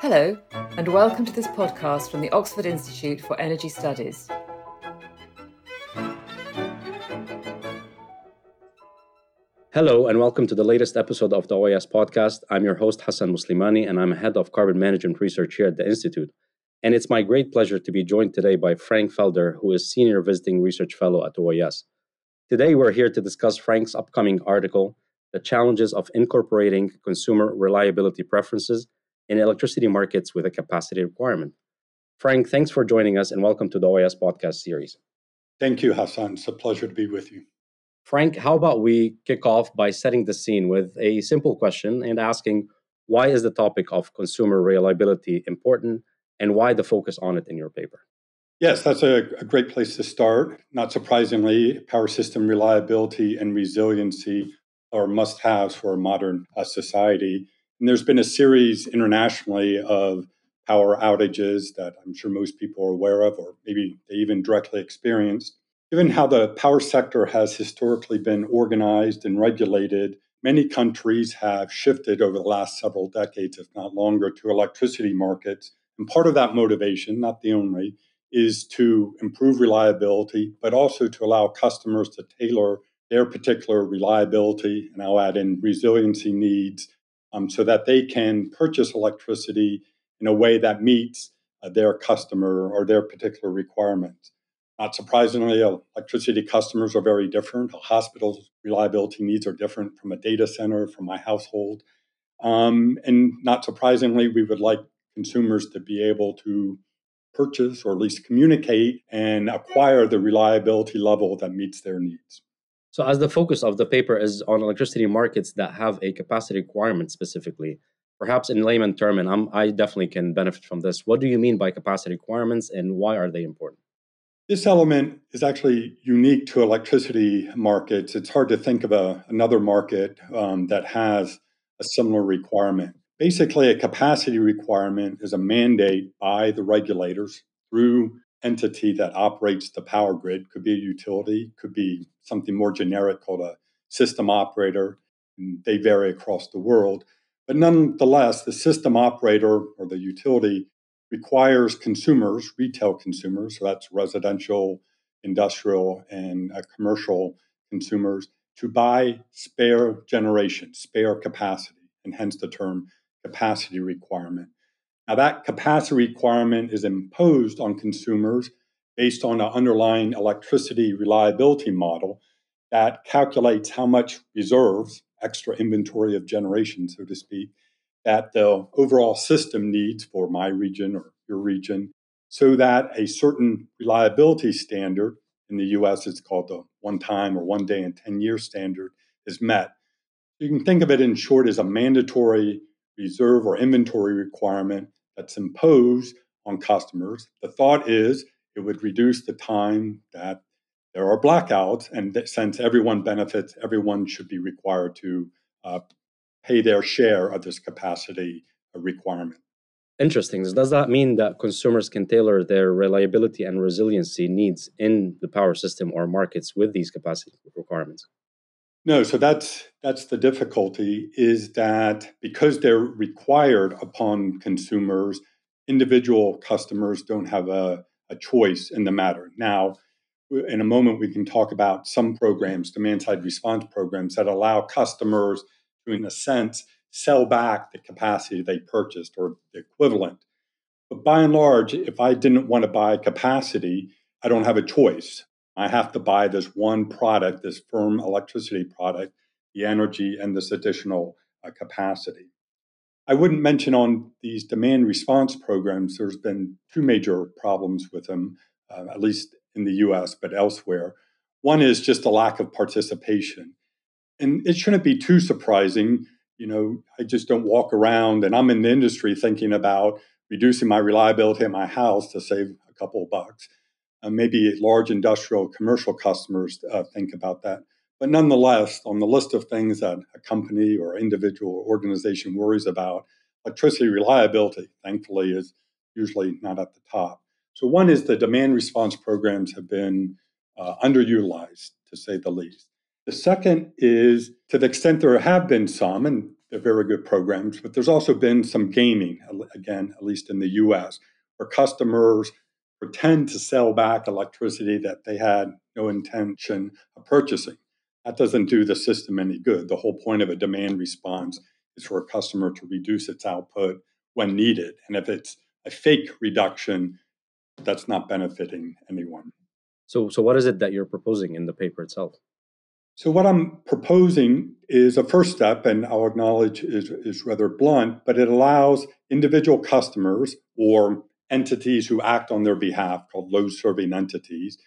Hello, and welcome to this podcast from the Oxford Institute for Energy Studies. Hello, and welcome to the latest episode of the OIS podcast. I'm your host, Hassan Muslimani, and I'm head of carbon management research here at the Institute. And it's my great pleasure to be joined today by Frank Felder, who is Senior Visiting Research Fellow at OIS. Today, we're here to discuss Frank's upcoming article, The Challenges of Incorporating Consumer Reliability Preferences in Electricity Markets with a Capacity Requirement. Frank, thanks for joining us, and welcome to the OIS podcast series. Thank you, Hassan. It's a pleasure to be with you. Frank, how about we kick off by setting the scene with a simple question and asking, why is the topic of consumer reliability important, and why the focus on it in your paper? Yes, that's a great place to start. Not surprisingly, power system reliability and resiliency are must-haves for a modern society. And there's been a series internationally of power outages that I'm sure most people are aware of, or maybe they even directly experienced. Given how the power sector has historically been organized and regulated, many countries have shifted over the last several decades, if not longer, to electricity markets. And part of that motivation, not the only, is to improve reliability, but also to allow customers to tailor their particular reliability, and I'll add in resiliency needs, so that they can purchase electricity in a way that meets their customer or their particular requirements. Not surprisingly, electricity customers are very different. A hospital's reliability needs are different from a data center, from my household. And not surprisingly, we would like consumers to be able to purchase or at least communicate and acquire the reliability level that meets their needs. So as the focus of the paper is on electricity markets that have a capacity requirement specifically, perhaps in layman term, and I definitely can benefit from this, what do you mean by capacity requirements and why are they important? This element is actually unique to electricity markets. It's hard to think of another market that has a similar requirement. Basically, a capacity requirement is a mandate by the regulators through entity that operates the power grid. Could be a utility, could be something more generic called a system operator. And they vary across the world. But nonetheless, the system operator or the utility requires consumers, retail consumers, so that's residential, industrial, and commercial consumers, to buy spare generation, spare capacity, and hence the term capacity requirement. Now, that capacity requirement is imposed on consumers based on an underlying electricity reliability model that calculates how much reserves, extra inventory of generation, so to speak, that the overall system needs for my region or your region, so that a certain reliability standard, in the US it's called the one time or 1 day in 10 year standard, is met. You can think of it in short as a mandatory reserve or inventory requirement that's imposed on customers. The thought is it would reduce the time that there are blackouts, and that since everyone benefits, everyone should be required to pay their share of this capacity requirement. Interesting. Does that mean that consumers can tailor their reliability and resiliency needs in the power system or markets with these capacity requirements? No, so that's the difficulty, is that because they're required upon consumers, individual customers don't have a choice in the matter. Now, in a moment, we can talk about some programs, demand-side response programs, that allow customers to, in a sense, sell back the capacity they purchased or the equivalent. But by and large, if I didn't want to buy capacity, I don't have a choice. I have to buy this one product, this firm electricity product, the energy, and this additional capacity. I wouldn't mention on these demand response programs, there's been two major problems with them, at least in the US, but elsewhere. One is just a lack of participation. And it shouldn't be too surprising. I just don't walk around, and I'm in the industry thinking about reducing my reliability at my house to save a couple of bucks. Maybe large industrial commercial customers think about that. But nonetheless, on the list of things that a company or individual or organization worries about, electricity reliability, thankfully, is usually not at the top. So one is the demand response programs have been underutilized, to say the least. The second is, to the extent there have been some, and they're very good programs, but there's also been some gaming, again, at least in the US, where customers pretend to sell back electricity that they had no intention of purchasing. That doesn't do the system any good. The whole point of a demand response is for a customer to reduce its output when needed. And if it's a fake reduction, that's not benefiting anyone. So what is it that you're proposing in the paper itself? So what I'm proposing is a first step, and I'll acknowledge is rather blunt, but it allows individual customers or entities who act on their behalf, called load-serving entities,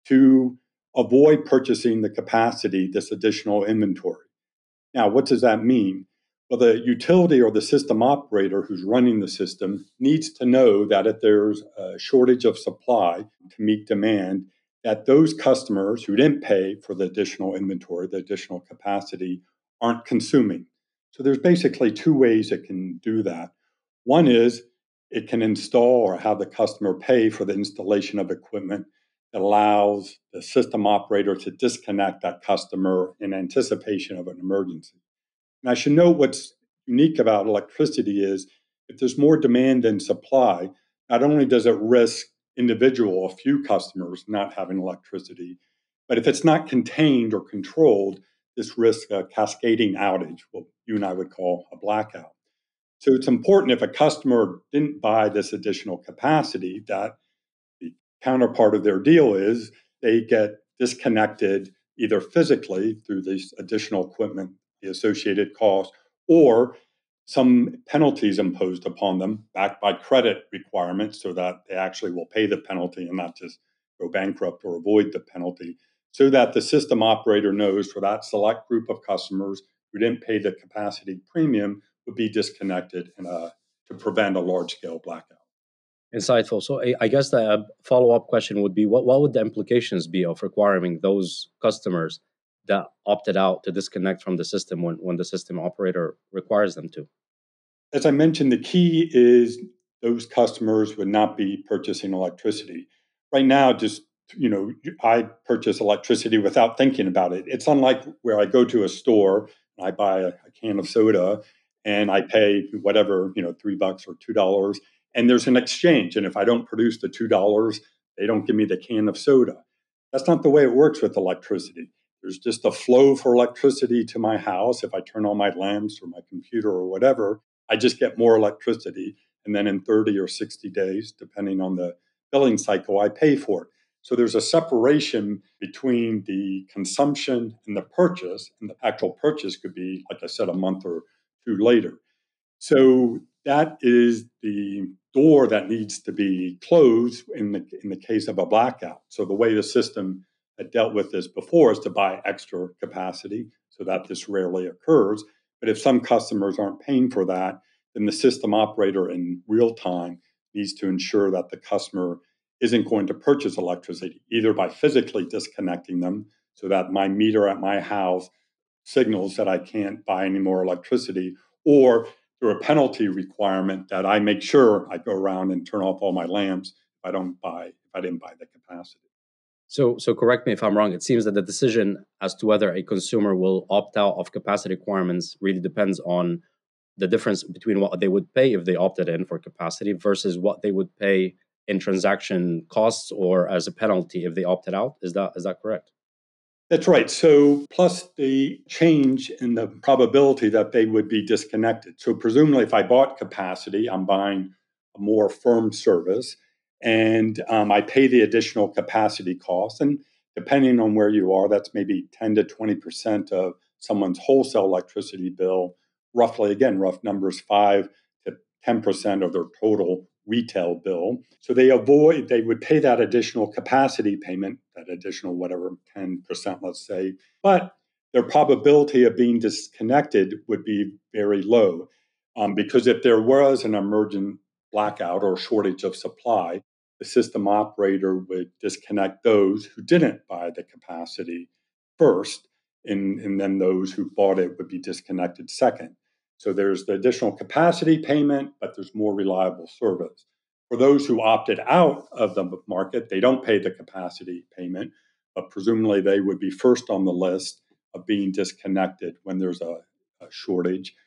to avoid purchasing the capacity, this additional inventory. Now, what does that mean? Well, the utility or the system operator who's running the system needs to know that if there's a shortage of supply to meet demand, that those customers who didn't pay for the additional inventory, the additional capacity, aren't consuming. So there's basically two ways it can do that. One is it can install or have the customer pay for the installation of equipment that allows the system operator to disconnect that customer in anticipation of an emergency. And I should note what's unique about electricity is if there's more demand than supply, not only does it risk individual, a few customers not having electricity, but if it's not contained or controlled, this risks a cascading outage, what you and I would call a blackout. So it's important if a customer didn't buy this additional capacity that the counterpart of their deal is they get disconnected either physically through this additional equipment, the associated cost, or some penalties imposed upon them backed by credit requirements so that they actually will pay the penalty and not just go bankrupt or avoid the penalty, so that the system operator knows for that select group of customers who didn't pay the capacity premium would be disconnected to prevent a large-scale blackout. Insightful. So I guess the follow-up question would be, what would the implications be of requiring those customers that opted out to disconnect from the system when the system operator requires them to? As I mentioned, the key is those customers would not be purchasing electricity. Right now, I purchase electricity without thinking about it. It's unlike where I go to a store and I buy a can of soda and I pay whatever, $3 or $2, and there's an exchange. And if I don't produce the $2, they don't give me the can of soda. That's not the way it works with electricity. There's just a flow for electricity to my house. If I turn on my lamps or my computer or whatever, I just get more electricity. And then in 30 or 60 days, depending on the billing cycle, I pay for it. So there's a separation between the consumption and the purchase, and the actual purchase could be, like I said, a month or two later. So that is the door that needs to be closed in the case of a blackout. So the way the system had dealt with this before is to buy extra capacity so that this rarely occurs. But if some customers aren't paying for that, then the system operator in real time needs to ensure that the customer isn't going to purchase electricity, either by physically disconnecting them so that my meter at my house signals that I can't buy any more electricity, or through a penalty requirement that I make sure I go around and turn off all my lamps if I didn't buy the capacity. So correct me if I'm wrong. It seems that the decision as to whether a consumer will opt out of capacity requirements really depends on the difference between what they would pay if they opted in for capacity versus what they would pay in transaction costs or as a penalty if they opted out. Is that correct? That's right. So plus the change in the probability that they would be disconnected. So presumably if I bought capacity, I'm buying a more firm service and I pay the additional capacity cost. And depending on where you are, that's maybe 10 to 20% of someone's wholesale electricity bill. Roughly, again, rough numbers, 5 to 10% of their total retail bill. So they would pay that additional capacity payment, that additional whatever, 10%, let's say, but their probability of being disconnected would be very low. Because if there was an emergent blackout or shortage of supply, the system operator would disconnect those who didn't buy the capacity first, and then those who bought it would be disconnected second. So there's the additional capacity payment, but there's more reliable service. For those who opted out of the market, they don't pay the capacity payment, but presumably they would be first on the list of being disconnected when there's a shortage.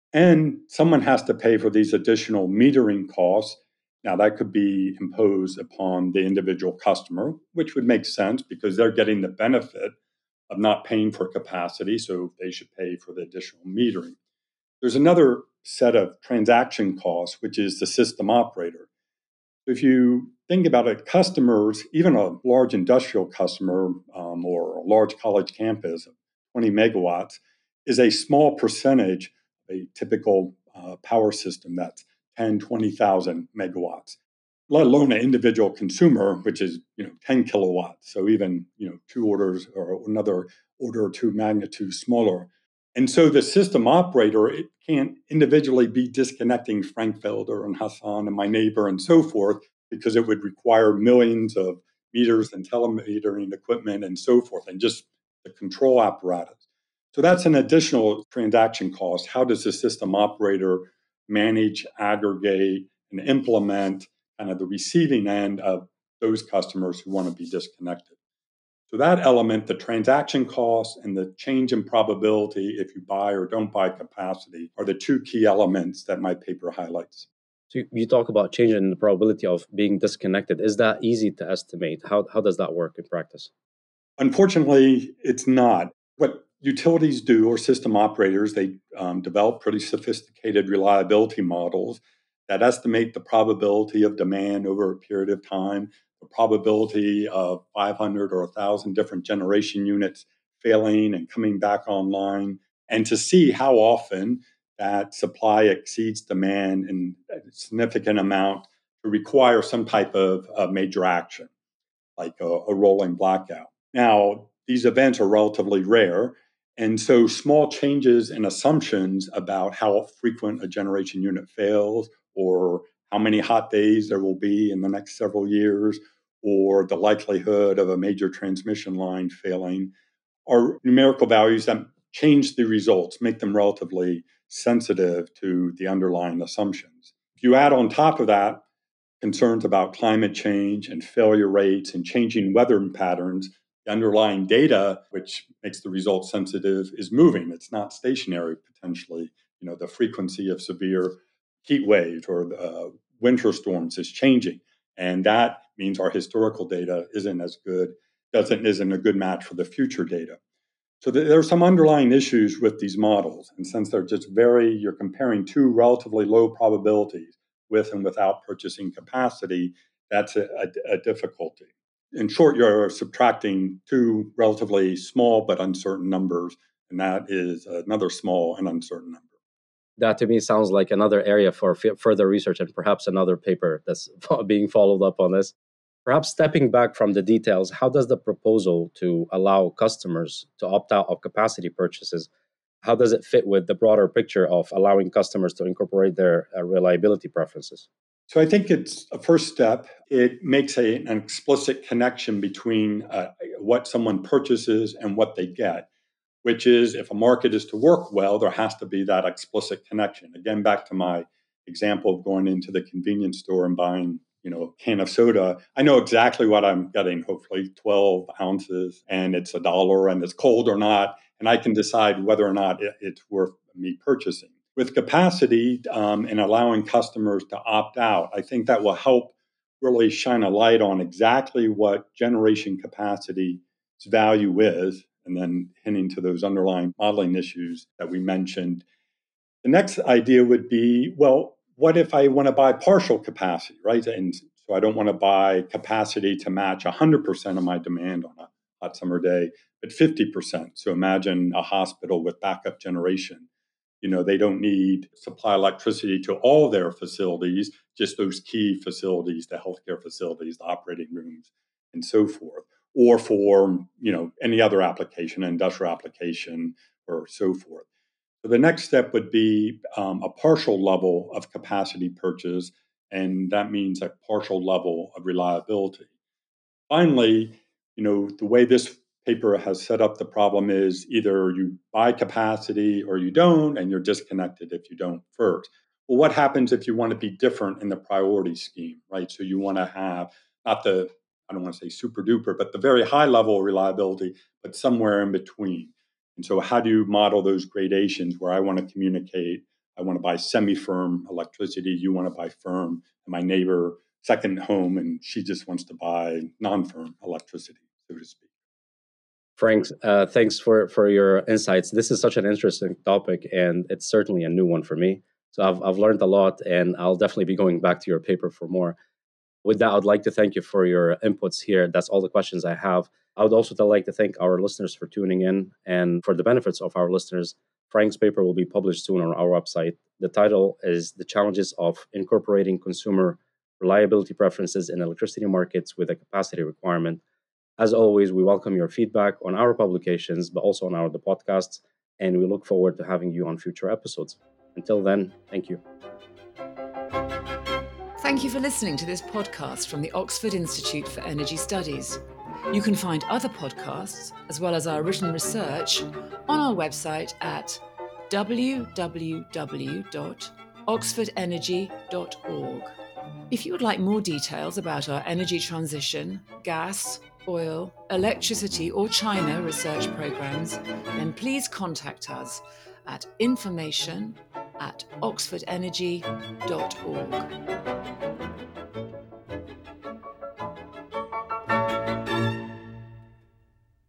And someone has to pay for these additional metering costs. Now, that could be imposed upon the individual customer, which would make sense because they're getting the benefit of not paying for capacity, so they should pay for the additional metering. There's another set of transaction costs, which is the system operator. If you think about it, customers, even a large industrial customer or a large college campus of 20 megawatts, is a small percentage of a typical power system that's 10, 20,000 megawatts, let alone an individual consumer, which is 10 kilowatts. So even two orders or another order or two magnitude smaller. And so the system operator, it can't individually be disconnecting Frank Felder and Hassan and my neighbor and so forth, because it would require millions of meters and telemetering equipment and so forth, and just the control apparatus. So that's an additional transaction cost. How does the system operator manage, aggregate, and implement kind of the receiving end of those customers who want to be disconnected? So that element, the transaction costs and the change in probability if you buy or don't buy capacity, are the two key elements that my paper highlights. So you talk about changing the probability of being disconnected. Is that easy to estimate? How does that work in practice? Unfortunately, it's not. What utilities do, or system operators, they develop pretty sophisticated reliability models that estimate the probability of demand over a period of time, the probability of 500 or 1,000 different generation units failing and coming back online, and to see how often that supply exceeds demand in a significant amount to require some type of major action, like a rolling blackout. Now, these events are relatively rare, and so small changes in assumptions about how frequent a generation unit fails, or how many hot days there will be in the next several years, or the likelihood of a major transmission line failing, are numerical values that change the results, make them relatively sensitive to the underlying assumptions. If you add on top of that concerns about climate change and failure rates and changing weather patterns, the underlying data, which makes the results sensitive, is moving. It's not stationary, potentially. The frequency of severe heat waves or winter storms is changing. And that means our historical data isn't as good, isn't a good match for the future data. So there are some underlying issues with these models. And since they're just you're comparing two relatively low probabilities with and without purchasing capacity, that's a difficulty. In short, you're subtracting two relatively small but uncertain numbers, and that is another small and uncertain number. That to me sounds like another area for further research and perhaps another paper that's being followed up on this. Perhaps stepping back from the details, how does the proposal to allow customers to opt out of capacity purchases, how does it fit with the broader picture of allowing customers to incorporate their reliability preferences? So I think it's a first step. It makes an explicit connection between what someone purchases and what they get, which is if a market is to work well, there has to be that explicit connection. Again, back to my example of going into the convenience store and buying a can of soda. I know exactly what I'm getting, hopefully 12 ounces, and it's $1 and it's cold or not, and I can decide whether or not it's worth me purchasing. With capacity and allowing customers to opt out, I think that will help really shine a light on exactly what generation capacity's value is, and then hinting to those underlying modeling issues that we mentioned. The next idea would be, well, what if I want to buy partial capacity, right? And so I don't want to buy capacity to match 100% of my demand on a hot summer day, but 50%. So imagine a hospital with backup generation. They don't need supply electricity to all their facilities, just those key facilities, the healthcare facilities, the operating rooms, and so forth. Or for, any other application, industrial application, or so forth. So the next step would be a partial level of capacity purchase, and that means a partial level of reliability. Finally, the way this paper has set up the problem is either you buy capacity or you don't, and you're disconnected if you don't first. Well, what happens if you want to be different in the priority scheme, right? So you want to have not the, I don't want to say super duper, but the very high level of reliability, but somewhere in between. And so how do you model those gradations where I want to communicate I want to buy semi-firm electricity. You want to buy firm. And my neighbor, second home, and she just wants to buy non-firm electricity, so to speak. Frank, thanks for your insights. This is such an interesting topic, and it's certainly a new one for me. So I've learned a lot, and I'll definitely be going back to your paper for more. With that, I'd like to thank you for your inputs here. That's all the questions I have. I would also like to thank our listeners for tuning in. And for the benefits of our listeners, Frank's paper will be published soon on our website. The title is The Challenges of Incorporating Consumer Reliability Preferences in Electricity Markets with a Capacity Requirement. As always, we welcome your feedback on our publications, but also on the podcasts, and we look forward to having you on future episodes. Until then, thank you. Thank you for listening to this podcast from the Oxford Institute for Energy Studies. You can find other podcasts, as well as our written research, on our website at www.oxfordenergy.org. If you would like more details about our energy transition, gas, oil, electricity, or China research programs, then please contact us at information@oxfordenergy.org.